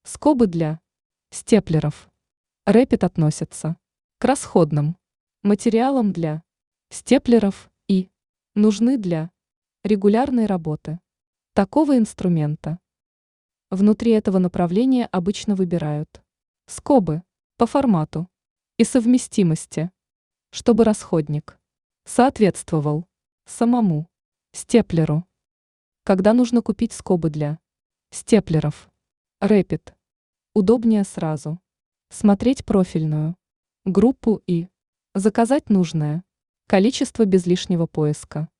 Скобы для степлеров. Рэпид относятся к расходным материалам для степлеров и нужны для регулярной работы такого инструмента. Внутри этого направления обычно выбирают скобы по формату и совместимости, чтобы расходник соответствовал самому степлеру. Когда нужно купить скобы для степлеров, Рэпид, удобнее сразу смотреть профильную группу и заказать нужное количество без лишнего поиска.